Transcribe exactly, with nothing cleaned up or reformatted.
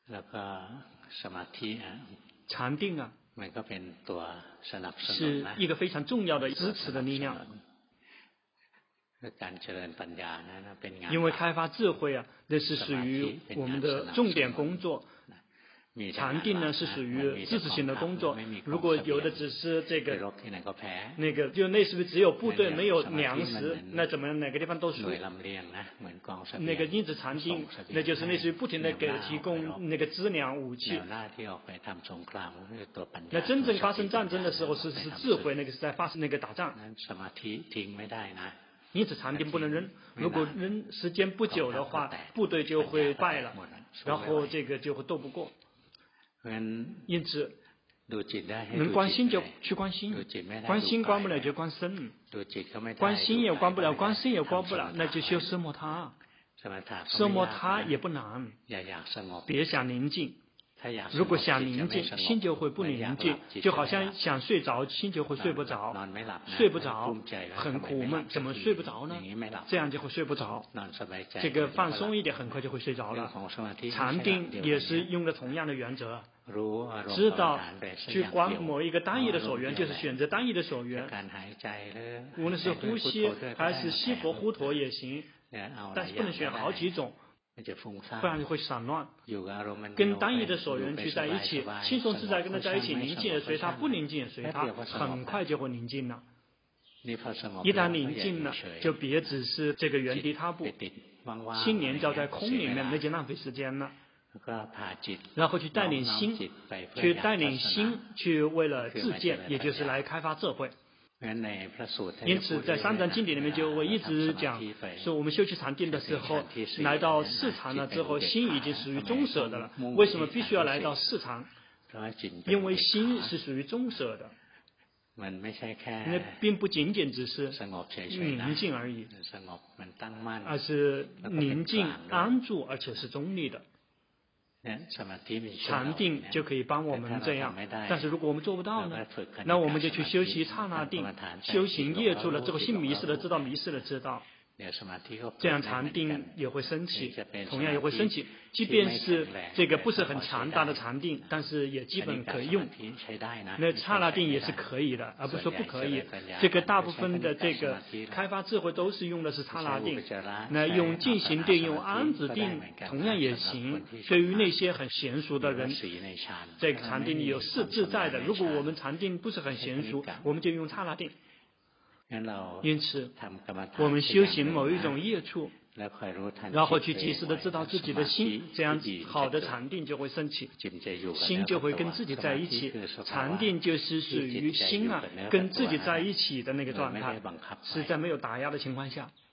แล้วก็สมาธิอ่ะ禅定啊， มันก็เป็นตัวสนับสนุน是นะ一个非常重要的支持的力量。 การเจริญปัญญานะเป็นงาน因为开发智慧啊，那是属于我们的重点工作。 禅定呢是属于支持性的工作，如果有的只是这个那个就类似于只有部队没有粮食，那怎么哪个地方都输。那个因此禅定那就是类似于不停的给提供那个资粮武器。那真正发生战争的时候是是智慧，那个是在发生那个打仗。 因此禅定不能扔，如果扔时间不久的话，部队就会败了，然后这个就会斗不过。 因此，能观心就去观心，观心观不了就观身，观心也观不了，观身也观不了，那就修奢摩他。奢摩他也不难，别想宁静。如果想宁静，心就会不宁静，就好像想睡着，心就会睡不着，睡不着，很苦闷，怎么睡不着呢？这样就会睡不着。这个放松一点，很快就会睡着了。禅定也是用的同样的原则。 知道去观某一个单一的所缘，就是选择单一的所缘，无论是呼吸还是吸佛呼陀也行，但是不能选好几种，不然就会散乱。跟单一的所缘去在一起，轻松自在跟他在一起，宁静也随他，不宁静也随他，很快就会宁静了。一旦宁静了，就别只是这个原地踏步，心连照在空里面，那就浪费时间了。 然后去带领心，去带领心去为了自见，也就是来开发智慧。因此，在三藏经典里面就我一直讲，说我们修习禅定的时候，来到四禅了之后，心已经属于中舍的了。为什么必须要来到四禅？因为心是属于中舍的。 那并不仅仅只是宁静而已，而是宁静安住，而且是中立的。 禅定就可以帮我们这样，但是如果我们做不到呢？那我们就去修习刹那定，修行业处了之后，心迷失了知道，迷失了知道，这样禅定也会升起，同样也会升起。即便是这个不是很强大的禅定，但是也基本可以用。那刹那定也是可以的，而不是说不可以。这个大部分的这个开发智慧都是用的是刹那定，那用静行定、用安止定同样也行。对于那些很娴熟的人，这个禅定里有是自在的。如果我们禅定不是很娴熟，我们就用刹那定。 因此，我们修行某一种业处，然后去及时的知道自己的心，这样好的禅定就会升起，心就会跟自己在一起。禅定就是属于心啊，跟自己在一起的那个状态，是在没有打压的情况下。